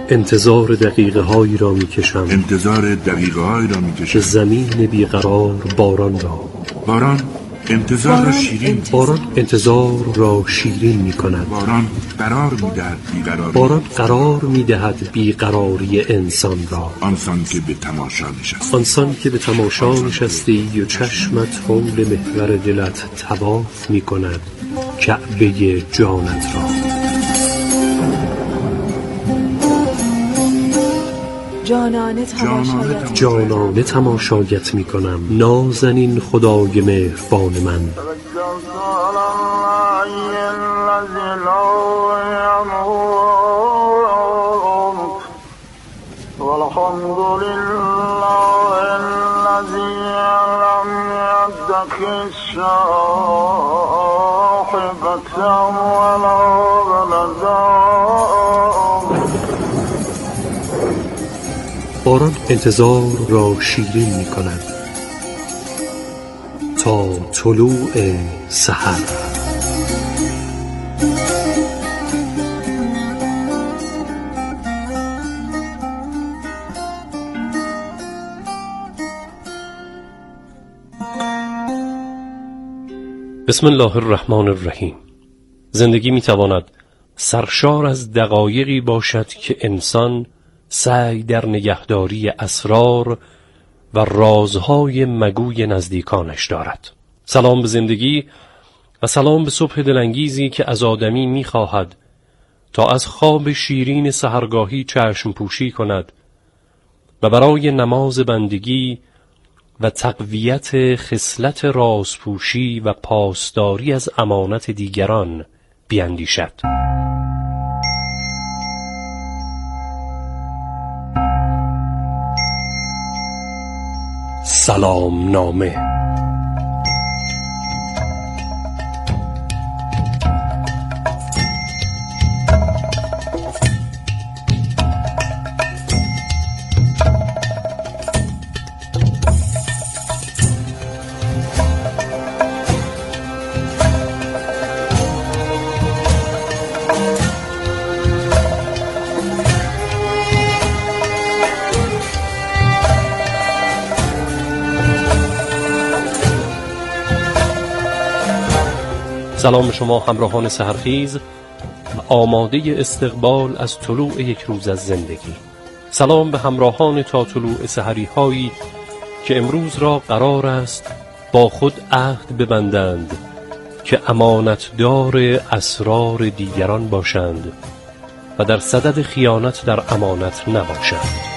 انتظار دقیقه هایی را می کشم که زمین بیقرار باران را باران انتظار را شیرین می کند. باران قرار می دهد بیقراری انسان را. آنسان که به تماشا نشستی و چشمت حول محور دلت طواف می کند کعبه جانت را. جانانه تماشایت می کنم نازنین خدای مهربان من. باران انتظار را شیرین می کند تا طلوع سحر. بسم الله الرحمن الرحیم. زندگی می تواند سرشار از دقایقی باشد که انسان سعی در نگهداری اسرار و رازهای مگوی نزدیکانش دارد. سلام به زندگی و سلام به صبح دلانگیزی که از آدمی می‌خواهد تا از خواب شیرین سحرگاهی چشم پوشی کند و برای نماز بندگی و تقویت خصلت رازپوشی و پاسداری از امانت دیگران بیندیشد. سلام نامه. سلام به شما همراهان سحرخیز و آماده استقبال از طلوع یک روز از زندگی. سلام به همراهان تا طلوع سحری هایی که امروز را قرار است با خود عهد ببندند که امانتدار اسرار دیگران باشند و در صدد خیانت در امانت نباشند.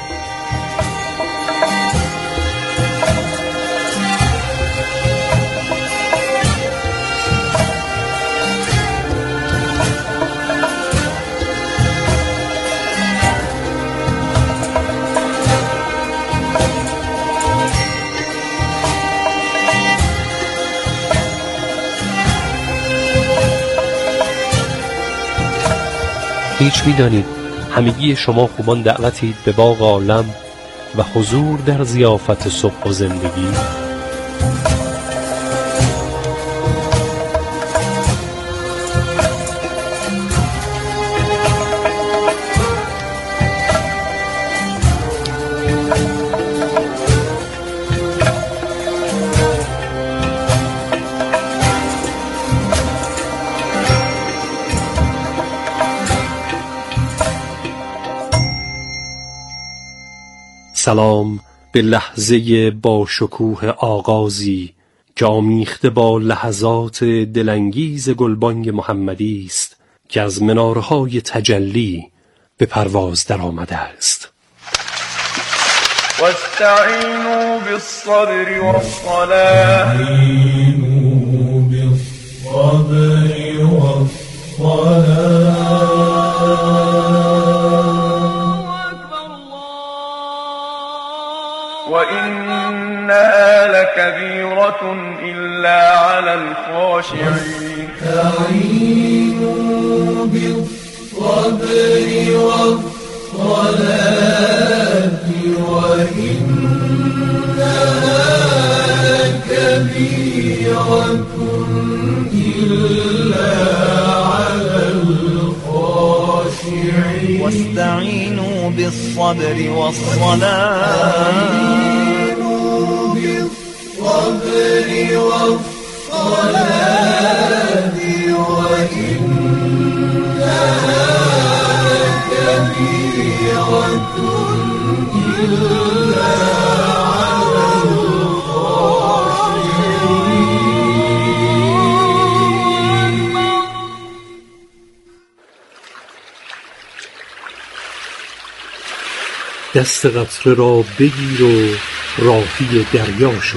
هیچ می‌دانید همگی شما خوبان دعوتید به باغ عالم و حضور در ضیافت صبح و زندگی. سلام به لحظه با شکوه آغازی که آمیخته با لحظات دلانگیز گلبانگ محمدی است که از منارهای تجلی به پرواز در آمده است. واستعینوا بالصبر والصلاة وإنها لكبيرة إلا على الخاشعين. استعينوا بالصبر والصلاة وإنها لكبيرة إلا على الخاشعين. خاشعين واستعينوا بالصبر والصلاة بالصبر والصلاة وإنها لكبيرة إلا على الخاشعين. دست قطره را بگیر و راهی دریا شو.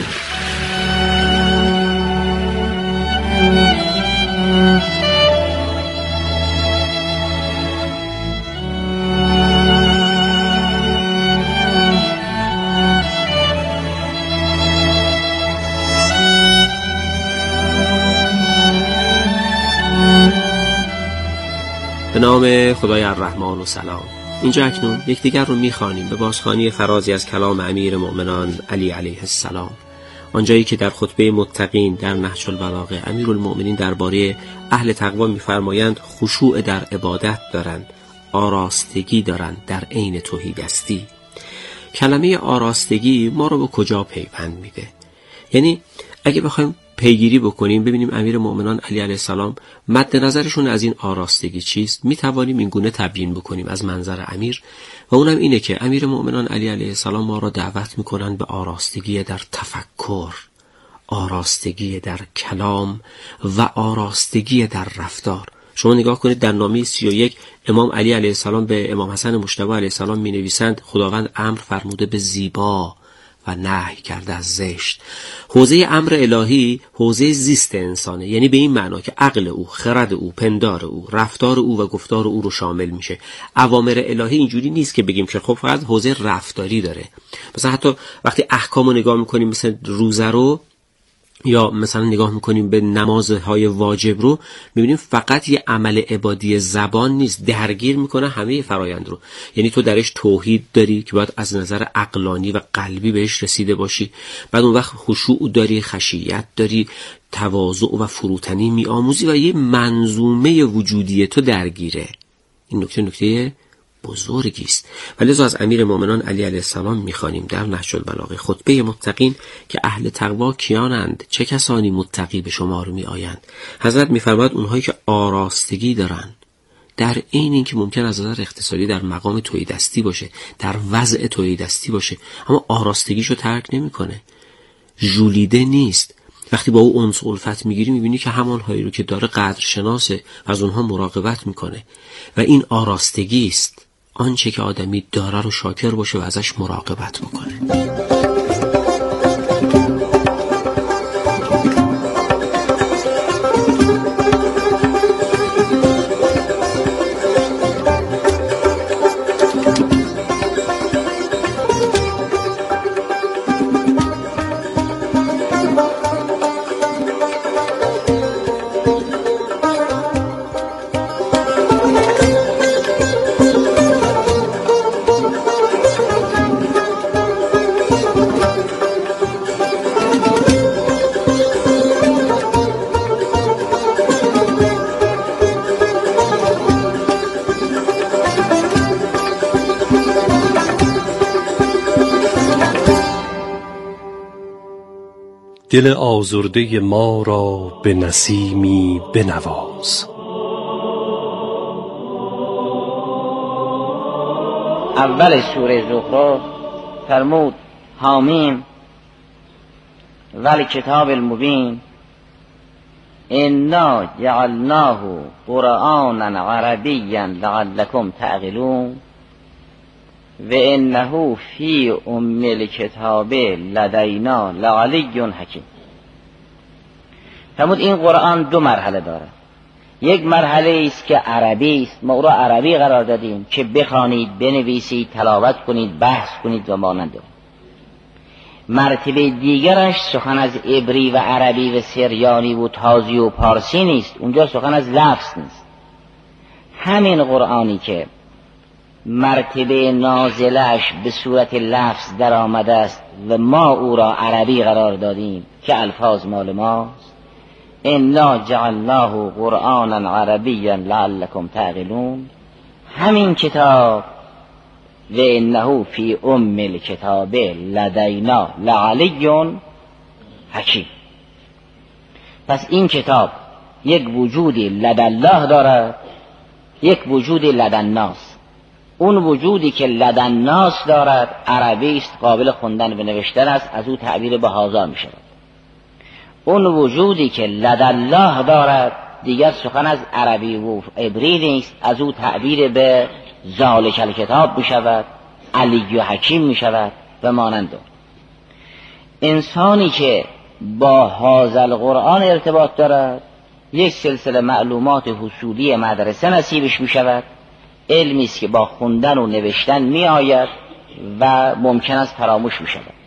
به نام خدای الرحمن و سلام. اینجا اکنون یکدیگر رو میخوانیم به بازخوانی فرازی از کلام امیر مؤمنان علی علیه السلام، آنجایی که در خطبه متقین در نهج البلاغه امیرالمؤمنین درباره اهل تقوا میفرمایند خشوع در عبادت دارند، آراستگی دارند در عین توحیدستی. کلمه آراستگی ما رو به کجا پیوند میده؟ یعنی اگه بخوایم پیگیری بکنیم ببینیم امیر مؤمنان علی علیه السلام مد نظرشون از این آراستگی چیست، میتوانیم این گونه تبیین بکنیم از منظر امیر، و اونم اینه که امیر مؤمنان علی علیه السلام ما را دعوت میکنن به آراستگی در تفکر، آراستگی در کلام و آراستگی در رفتار. شما نگاه کنید در نامه 31 امام علی علیه السلام به امام حسن مجتبی علیه السلام می نویسند خداوند امر فرموده به زیبا و نهی کرده از زشت. حوزه امر الهی حوزه زیست انسانه، یعنی به این معنا که عقل او، خرد او، پندار او، رفتار او و گفتار او رو شامل میشه. اوامر الهی اینجوری نیست که بگیم که خب فقط حوزه رفتاری داره. مثلا حتی وقتی احکامو نگاه میکنیم مثل روزه رو یا مثلا نگاه میکنیم به نمازهای واجب رو میبینیم فقط یه عمل عبادی زبان نیست، درگیر میکنه همه فرایند رو. یعنی تو درش توحید داری که باید از نظر عقلانی و قلبی بهش رسیده باشی، بعد اون وقت خشوع داری، خشیت داری، تواضع و فروتنی میآموزی و یه منظومه وجودی تو درگیره. این نکته بزرگی است. ولذا از امیر مؤمنان علی علیه السلام میخوانیم در نهج البلاغه خطبه متقین که اهل تقوا کیانند، چه کسانی متقی به شمار می آیند. حضرت میفرماید اونهایی که آراستگی دارن، در این که ممکن از نظر اقتصادی در مقام توحیدستی باشه، در وضع توحیدستی باشه، اما آراستگیشو ترک نمیکنه، ژولیده نیست. وقتی با او انس الفت میگیری میبینی که همانهایی رو که داره قدر شناسه و از اونها مراقبت میکنه و این آراستگی است. آنچه که آدمی داره رو شاکر باشه و ازش مراقبت بکنه. دل آزرده ما را به نسیمی بنواز. اول سوره زخرف فرمود حامیم والکتاب المبین انا جعلناه قرآنا عربیا لعلکم تعقلون و انه فی ام الکتاب لدینا لعلی حکیم. فرمود این قرآن دو مرحله داره. یک مرحله است که عربی است، ما او را عربی قرار دادیم که بخوانید، بنویسید، تلاوت کنید، بحث کنید و مانند. مرتبه دیگرش سخن از عبری و عربی و سریانی و تازی و پارسی نیست، اونجا سخن از لفظ نیست. همین قرآنی که مرتبه نازلش به صورت لفظ در آمده است و ما او را عربی قرار دادیم که الفاظ مال ماست، انا جعلناه قرآنا عربیا لعلکم تعقلون، همین کتاب و انه فی ام الکتاب لدینا لعلی حکیم. پس این کتاب یک وجودی لدالله دارد، یک وجودی لدالناس. اون وجودی که لدالناس دارد عربی است، قابل خوندن و نوشتن است، از او تعبیر به هازا می شود. اون وجودی که لدالله دارد دیگر سخن از عربی و عبری نیست، از او تعبیر به ذالک الکتاب می شود، علی و حکیم می شود و مانند. انسانی که با هذا القرآن ارتباط دارد یک سلسله معلومات حصولی مدرسه نصیبش می شود، علمی است که با خوندن و نوشتن می آید و ممکن است فراموش می شود.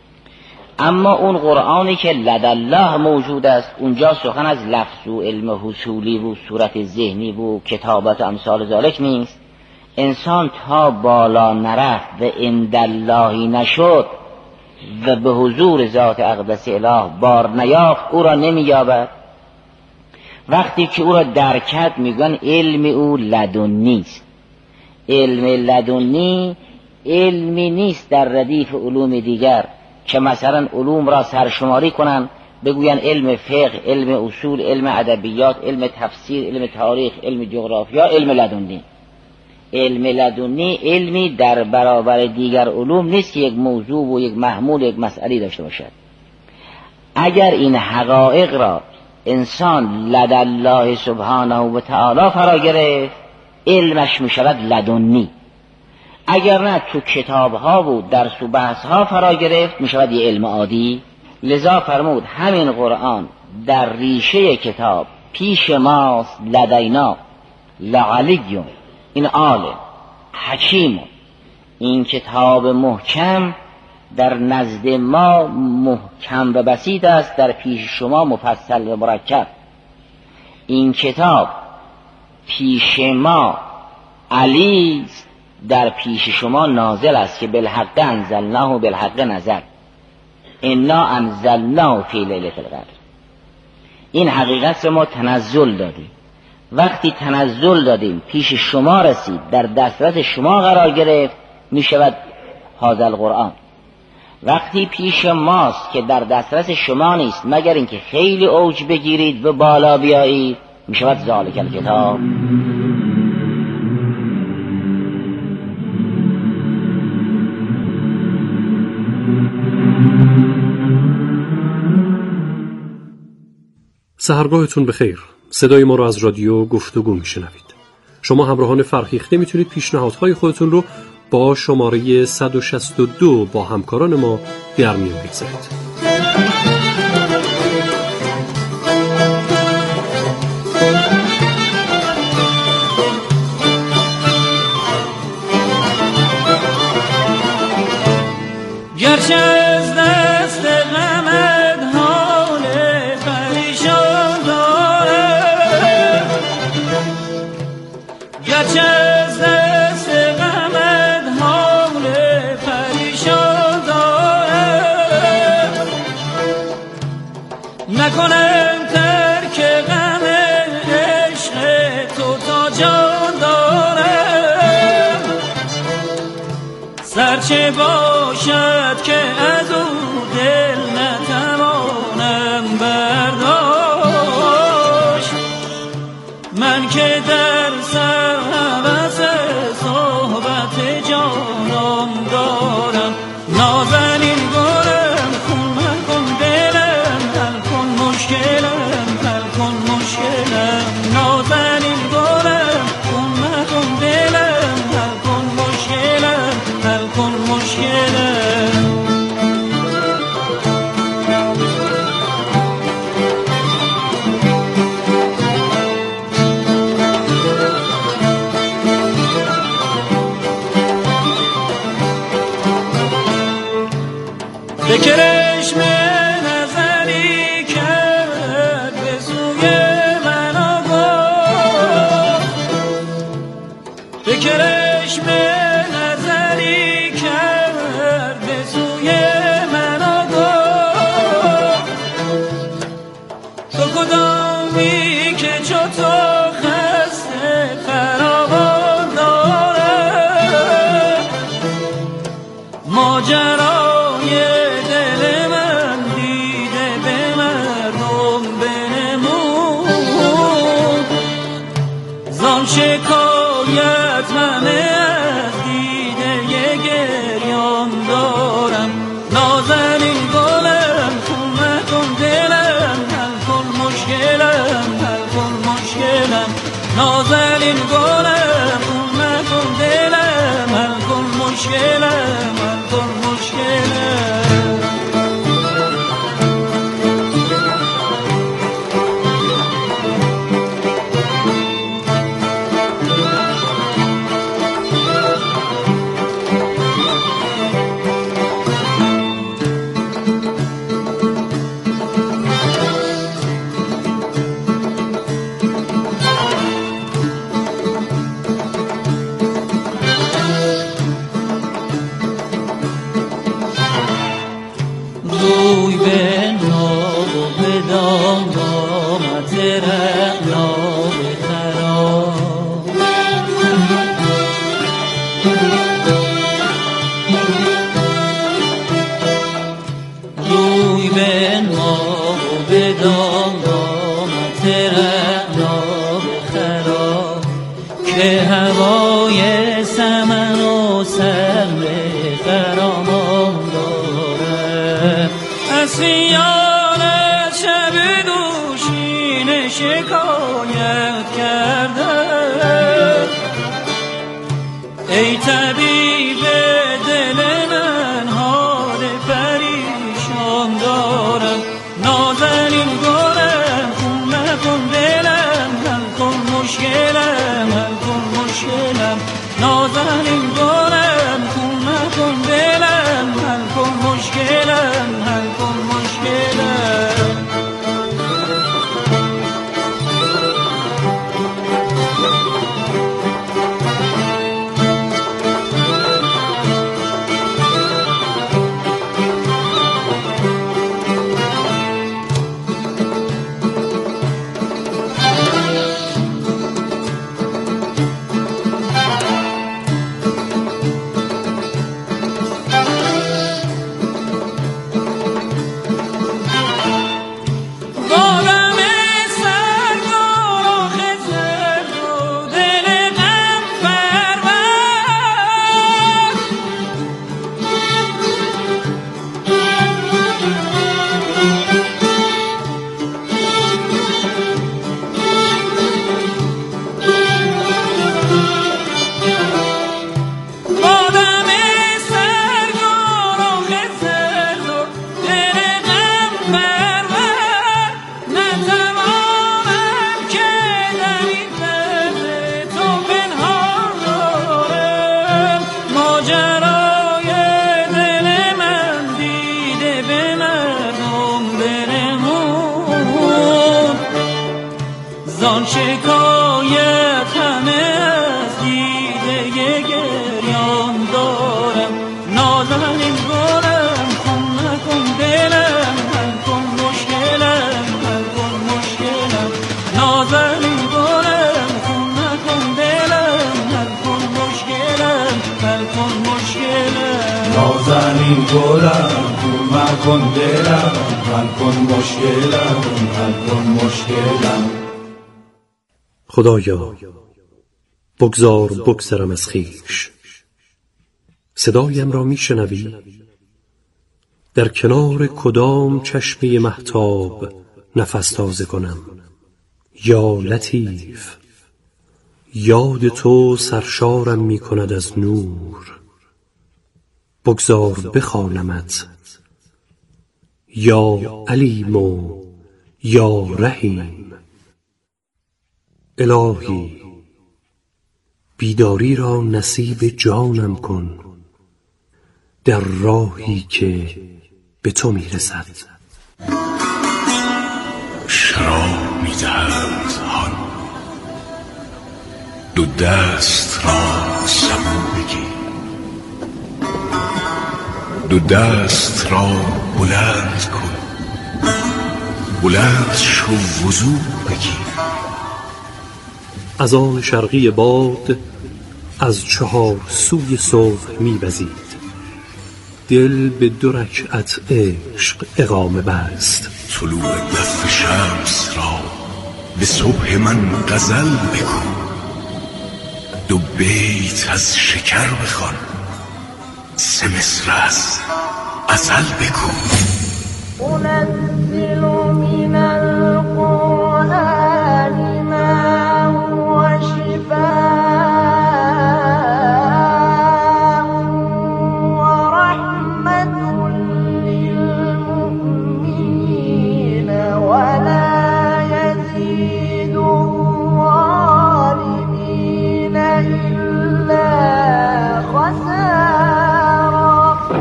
اما اون قرآنی که لدالله موجود است، اونجا سخن از لفظ و علم حصولی و صورت ذهنی و کتابت و امثال ذالک نیست. انسان تا بالا نرفت و عنداللهی نشد و به حضور ذات اقدس اله بار نیافت، او را نمییابد. وقتی که او را درک کرد میگن علم او لدنی است. علم لدنی علمی نیست در ردیف علوم دیگر که مثلا علوم را سرشماری کنن بگوین علم فقه، علم اصول، علم ادبیات، علم تفسیر، علم تاریخ، علم جغرافیا، علم لدنی. علم لدنی علمی در برابر دیگر علوم نیست که یک موضوع و یک محمول یک مسئله داشته باشد. اگر این حقایق را انسان لدالله سبحانه و تعالی فرا گرفت علمش می شود لدنی. اگر نه تو کتابها و درس و بحثها فرا گرفت می شود یه علم عادی. لذا فرمود همین قرآن در ریشه کتاب پیش ماست، لدینا لعلیون، این عالم حکیم. این کتاب محکم در نزد ما محکم و بسیط است، در پیش شما مفصل و مرکب. این کتاب پیش ما علی است، در پیش شما نازل است که بالحق انزلناه و بالحق نزل. انا انزلناه فی لیلة القدر. این حقیقت ما تنزل دادیم. وقتی تنزل دادیم پیش شما رسید، در دسترس شما قرار گرفت، می شود هذا القرآن. وقتی پیش ماست که در دسترس شما نیست مگر اینکه خیلی اوج بگیرید و بالا بیایید، می شود ذالک الکتاب. سحرگاهتون بخیر. صدای ما رو از رادیو گفتگو میشنوید. شما همراهان فرهیخته میتونید پیشنهادهای خودتون رو با شماره 162 با همکاران ما در میون بگذارید. گرچه از دست غمت حال پریشان دارم، گرچه از دست غمت حال پریشان دارم، نکنم ترک غم عشق تو تا جان دارم. سرچه باشد که از او دل نتوانم برداشت، من که در سر هوس صحبت جانم دارم. نازنین گلم خون مکن دلم، حل کن مشکلم، حل کن مشکلم. نازنین گلم خون مکن دلم، حل کن مشکلم، حل کن مشکلم. به کرشم نظری کرد به سوی من آگاه، به کرشم نظری کرد به سوی من آگاه. تو کدامی که چو تو خسته فراوان دارد، شکایت همه از دیده گریان دارم. نازنین گلم خون نکن دلم، حل کن مشکلم، حل کن مشکلم. نازنین گلم خون نکن دلم، حل کن مشکلم، حل کن مشکلم. روی به ناب و به دامت رعنا بخرام. روی به ناب و به دامت رعنا بخرام، که هوای سمن و سر خرامان داره. اسیان شب دوشین شکایت کرده، ای طبیب دل من حال پریشان دارم. نازنین گلم خون نکن دلم، حل کن مشکلم، حل کن مشکلم. نازنین گلم خون نکن دلم، حل کن مشکلم، حل کن مشکلم. زان شکایت همه از دیده گریان دارم. نازنین گلم خون نکن دلم، حل کن مشکلم، حل کن مشکلم. نازنین گلم خون نکن دلم، حل کن مشکلم، حل کن مشکلم. نازنین گلم خون نکن دلم، حل کن مشکلم، حل کن مشکلم. خدایا بگذار بگذرم از خویش، صدایم را میشنوی؟ در کنار کدام چشمه مهتاب نفس تازه کنم؟ یا لطیف، یاد تو سرشارم میکند از نور، بگذار بخوانمت. یا علیم و یا رحیم. الهی بیداری را نصیب جانم کن در راهی که به تو میرسد. شراب می‌دهد هان، دو دست را سبو بگیر، دو دست را بلند کن، بلند شو وضو بگیر. از آن شرقی باد از چهار سوی صبح می‌وزید، دل به 2 رکعت عشق اقامه بست. طلوع دف شمس را به صبح من غزل بگو، 2 بیت از شکر بخوان، 3 مصر از عسل بگو. أنزل من القرآن ما هو شفاء ورحمة للمؤمنين ولا يزيد الظالمين إلا خسارا.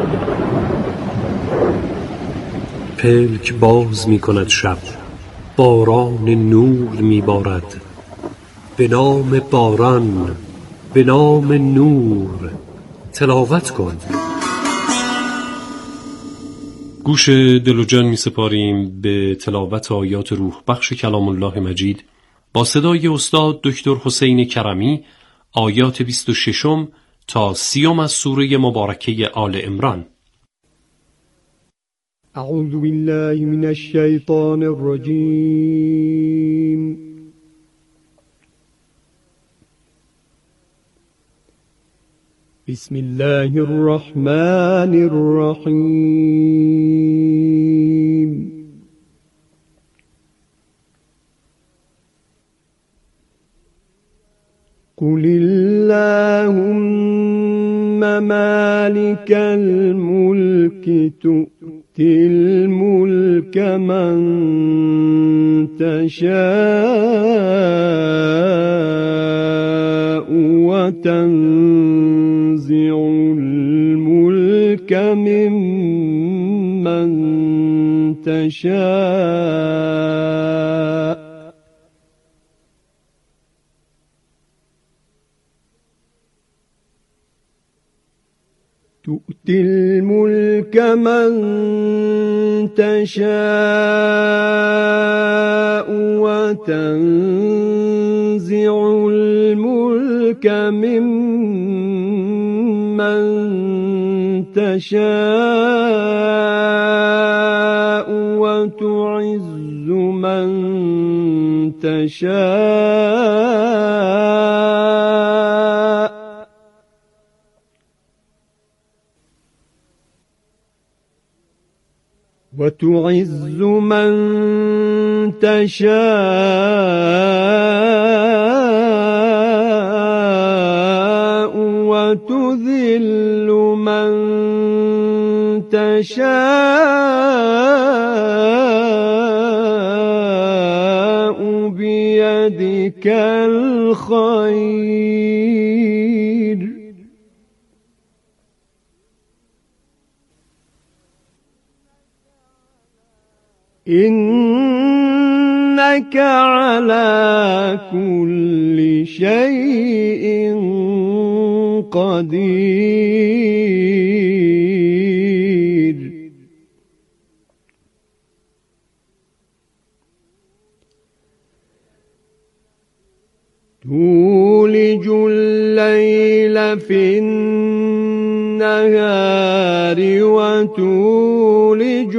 پلک باز می کند شب، باران نور می بارد. به نام باران، به نام نور تلاوت کن. گوش دل و جان می سپاریم به تلاوت آیات روح بخش کلام الله مجید با صدای استاد دکتر حسین کرمی، آیات 26 تا 30 از سوره مبارکه آل عمران. اعوذ بالله من الشیطان الرجیم. بسم الله الرحمن الرحیم. قل اللهم مالك الملك تؤتي الملك من تشاء وتنزع الملك ممن تشاء تؤتي الملك من تشاء وتنزع الملك ممن تشاء وتعز من تشاء وتعز من تشاء وتذل من تشاء بيدك الخير إنك على كل شيء قدير. تولج الليل في النهار وتولج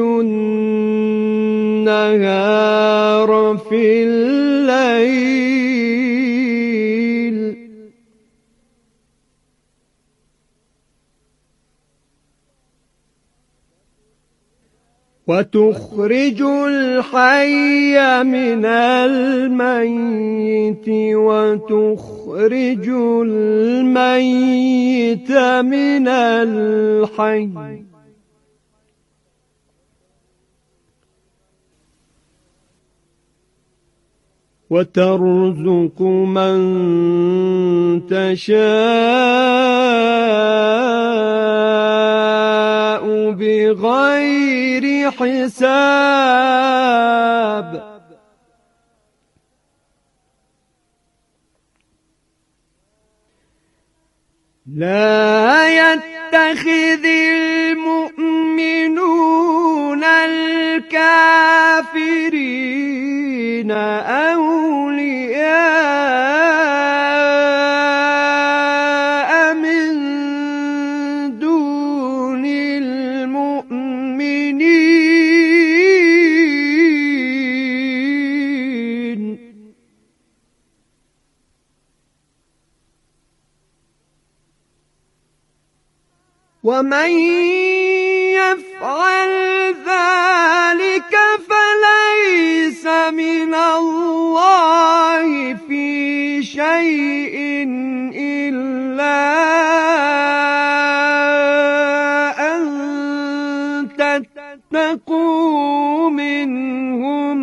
النهار في الليل وتخرج الحي من الميت وتخرج الميت من الحي وترزق من تشاء بغير حساب. لا يتخذ المؤمنون الكافرين أولياء من دون المؤمنين ومن يفعل ذلك فليس من الله في شيء إلا أن تتقوا منهم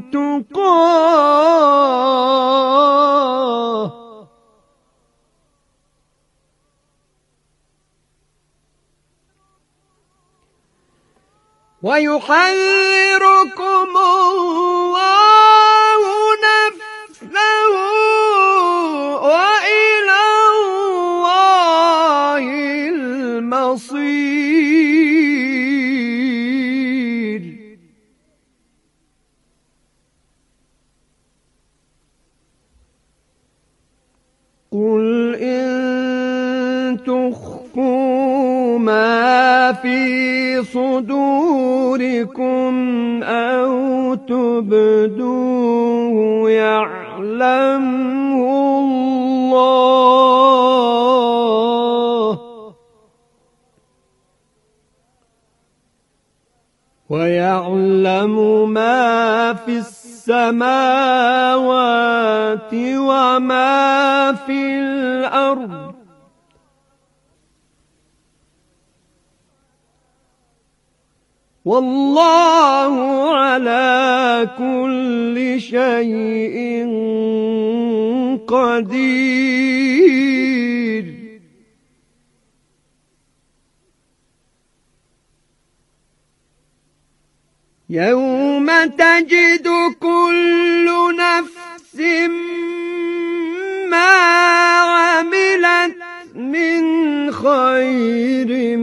تقاه ويحذركم الله نفسه وإلى الله المصير. قل إن تخفوا ما في صدوركم أو تبدوه يعلمه الله ويعلم ما في السماوات وما في الأرض والله على كل شيء قدير. يوم تجد كل نفس ما عملت من خير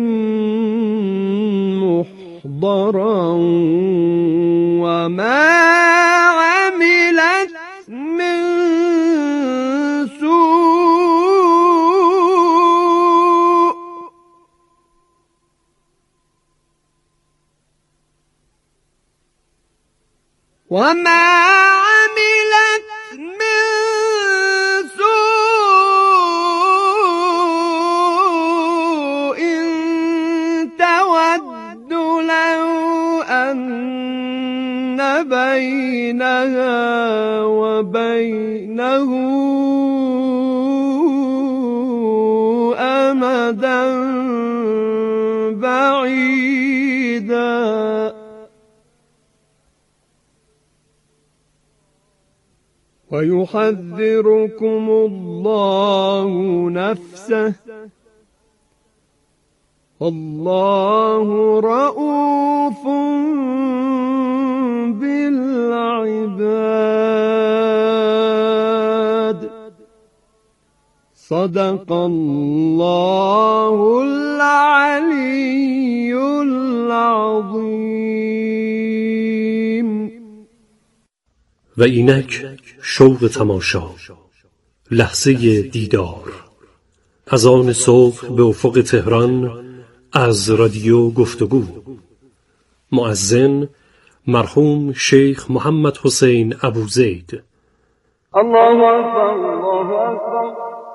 محضرا وما عملت من سوء وما عملت من سوء تود لو أن بينها وبينه أمدا بعيدا ويحذركم الله نفسه والله رؤوف بالعباد. صدق الله العلي العظيم. و اینک شوق تماشا، لحظه دیدار، از آن صبح به افق تهران از رادیو گفتگو. مؤذن مرحوم شیخ محمد حسین ابوزید. الله اکبر الله اکبر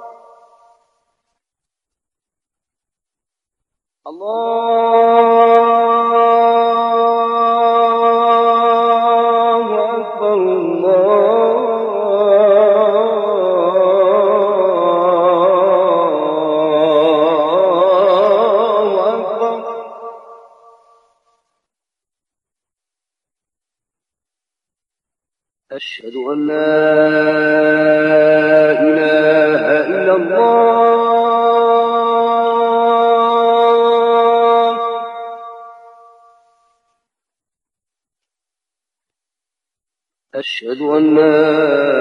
أشهد أن لا إله إلا الله أشهد أن لا